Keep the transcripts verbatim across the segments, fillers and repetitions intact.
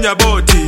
nyanya boti.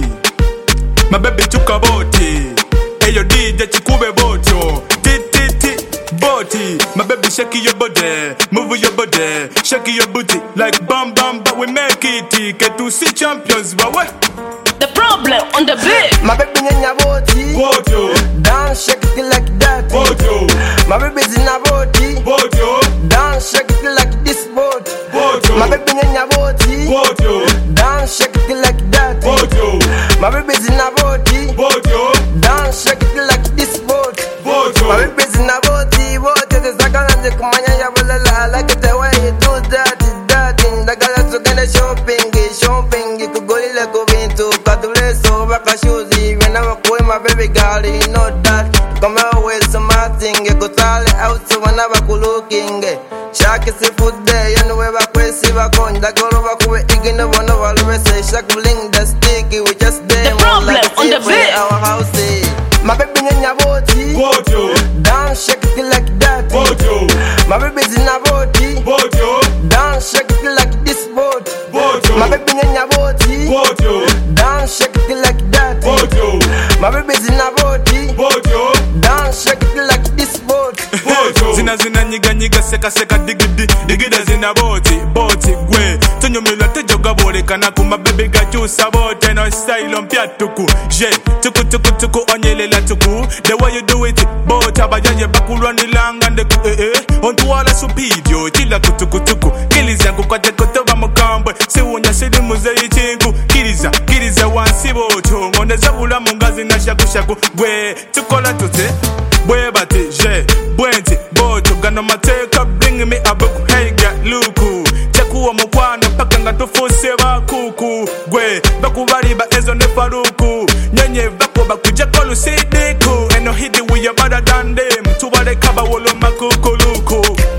My baby chuka boti. Hey yo D J chikube boto. Ti ti ti boti. My baby shake your body, move your body, shake your booty like bam bam. But we make it. Get to see champions, but what? The problem on the beat. My baby nyanya boti. Boto. Dance shake it like that. Boto. My baby's in a boti. Boto. Dance shake it like this boat. Boto. My baby nyanya boti. Boto. Dance shake it like that. Boto. My baby's in a boti. Boto. Dance shake it like this boat. Boto. My baby's in a boti. Boat is a second and the kumanya ya bulala. Like it the way you do that, that in the gala to get a shopping, shopping. You could go like go into Katule so back a shoes. When I'm with my baby girl, you know that. Come out with some thing, you could tell it out so whenever I'm looking. Shark is a food there, you know where I crazy back on. The girl over who is eating the one of all the rest. Shark bling the sticky, we just there. The problem on the beat. Our house, my baby in a boti. Boto. Dance shake it like that. Boto. My baby's in a boti. Boto. Dance shake it like this boat. Boto. My baby in a boti. Boto. Dance shake it like that. Boto. My baby's in a boti. Boto. Dance shake it like this boat. Boto. Zina zina nyiga nyiga seka seka digidi digida zina boti boti gwe tunyo mila tejoga bole kana kuma baby gachusa bote no style on piatuku je tuku tuku tuku onyele la tuku the way you do it bote abajaje bakulwani langa ndeku eh eh ontu wala supidio chila kutuku tuku kiliza kukwate kotoba mukambwe siwunya sidi muzeyi chingu kiliza kiliza wansi boto ngonde zabula mungazi na shaku shaku gwe tukola tute bwe bati je bwenti boto gano mateka bring me a book hey get luku chekuwa mukwano paka nga tufuse bakuku gwe bakubali ba ezo ne faruku nyenye bako bakuje kolu sidiku eno hidi we are better than them tubale kaba wolo makukuluku.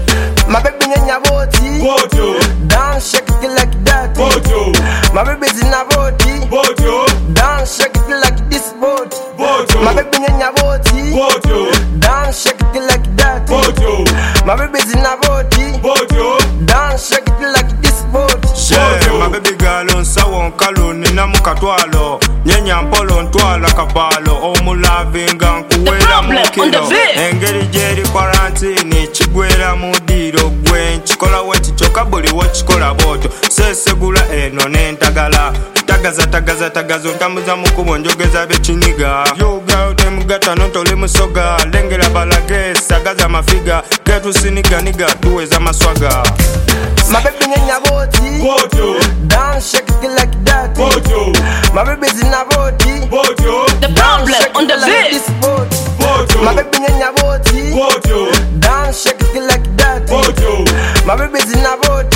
My baby nyanya boti. Boto. Dance shake it like that. Boto. My baby's in a boti. Boto. Dance shake it like this boat. Boto. My baby nyanya boti. Boto. Dance shake it like that. Boto. My baby's in a boti. Boto. Dance shake it like this boat. Yeah, my baby girl on sawa nkalo nina mukatwalo nyenya mpolo ntwala kapalo omulavinga nkuwera mukiro engeri jeri quarantine chigwera mudiro gwe chikola weti choka buli wachikola boto sesegula eno nentagala tagaza tagaza tagaza ntamuza mukubo njogeza bechiniga yo girl dem gata nontole musoga lengera balage sagaza mafiga getu siniga niga tuweza maswaga. My baby nyanya boti. Boto. Dance shake it like that. Boto. My baby's in a boti. Boto. The problem on the like beat. this boat. Boto. My baby nyanya boti. Boto. Dance shake it like that. Boto. My baby's in a boti.